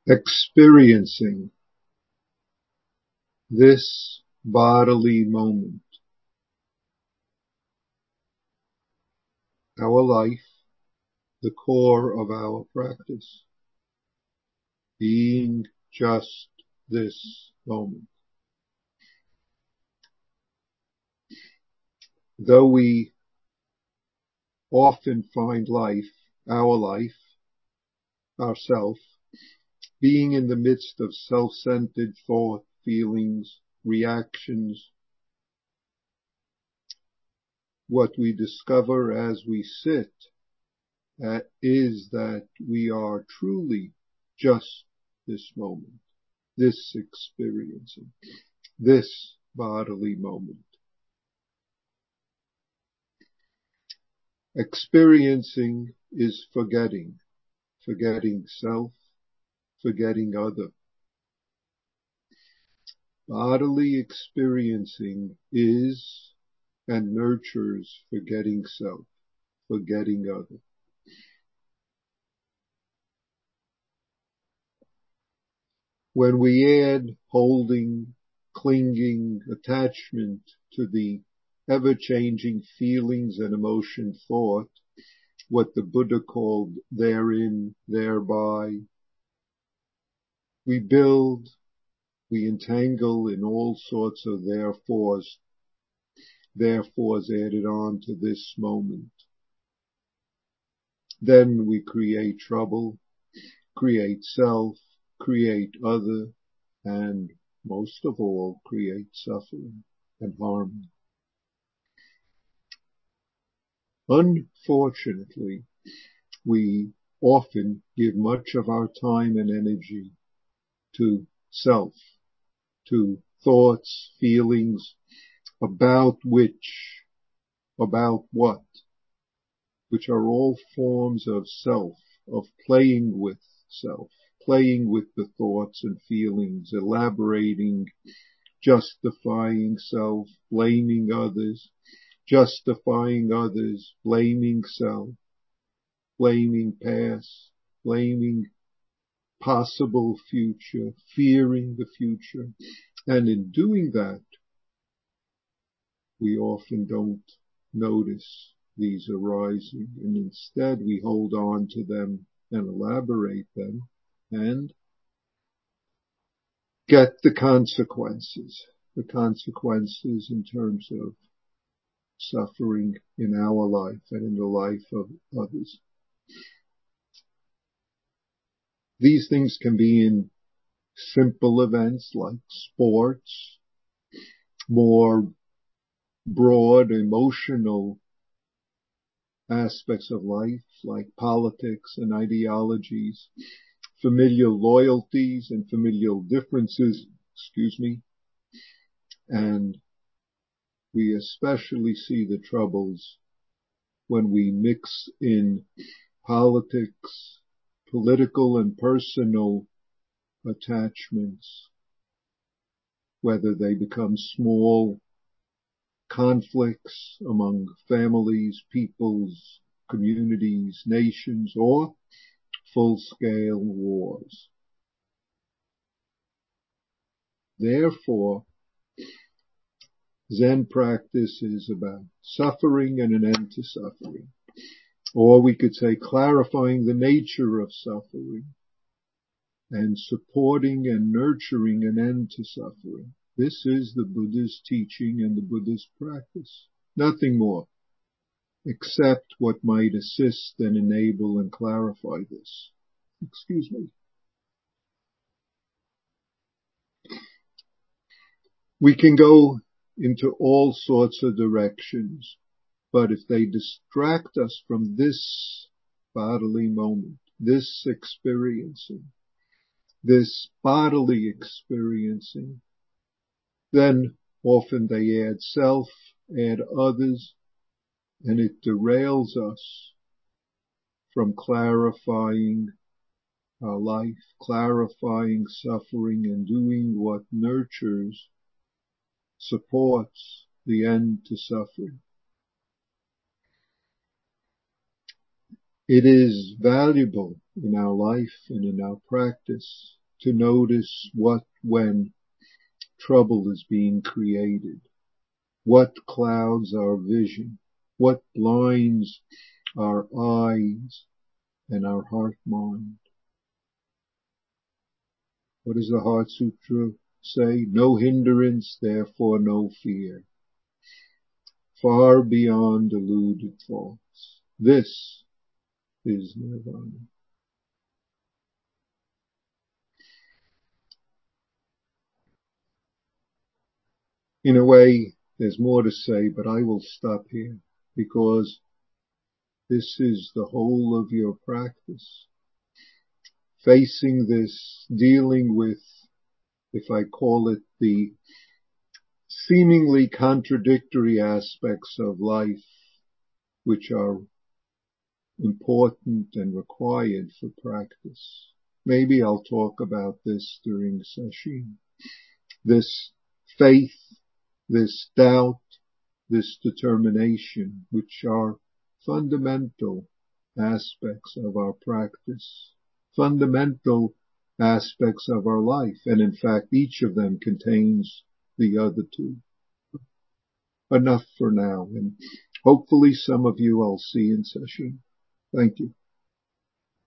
experiencing this bodily moment, our life, the core of our practice, being just this moment. Though we often find life, our life, ourself, being in the midst of self-centered thought, feelings, reactions, what we discover as we sit is that we are truly just this moment, this experiencing, this bodily moment. Experiencing is forgetting self, forgetting other. Bodily experiencing is and nurtures forgetting self, forgetting other. When we add holding, clinging, attachment to the ever-changing feelings and emotion thought, what the Buddha called therein, thereby, we build, we entangle in all sorts of therefores added on to this moment. Then we create trouble, create self, create other, and most of all, create suffering and harm. Unfortunately, we often give much of our time and energy to self, to thoughts, feelings, about what, which are all forms of self, of playing with self, playing with the thoughts and feelings, elaborating, justifying self, blaming others, justifying others, blaming self, blaming past, blaming possible future, fearing the future. And in doing that, we often don't notice these arising, and instead we hold on to them and elaborate them and get the consequences in terms of suffering in our life and in the life of others. These things can be in simple events like sports, more broad emotional aspects of life like politics and ideologies, familial loyalties and familial differences, and we especially see the troubles when we mix in politics, political and personal attachments, whether they become small conflicts among families, peoples, communities, nations, or full-scale wars. Therefore, Zen practice is about suffering and an end to suffering. Or we could say clarifying the nature of suffering and supporting and nurturing an end to suffering. This is the Buddha's teaching and the Buddha's practice. Nothing more, except what might assist and enable and clarify this. We can go into all sorts of directions, but if they distract us from this bodily moment, this experiencing, this bodily experiencing, then often they add self, add others, and it derails us from clarifying our life, clarifying suffering, and doing what nurtures, supports the end to suffering. It is valuable in our life and in our practice to notice when trouble is being created, what clouds our vision, what blinds our eyes and our heart mind. What does the Heart Sutra say? No hindrance, therefore no fear. Far beyond deluded thoughts. This is Nirvana. In a way, there's more to say, but I will stop here because this is the whole of your practice. Facing this, dealing with, if I call it, the seemingly contradictory aspects of life, which are important and required for practice. Maybe I'll talk about this during session. This faith, this doubt, this determination, which are fundamental aspects of our practice, fundamental aspects of our life, and in fact each of them contains the other two. Enough for now, and hopefully some of you I'll see in session. Thank you.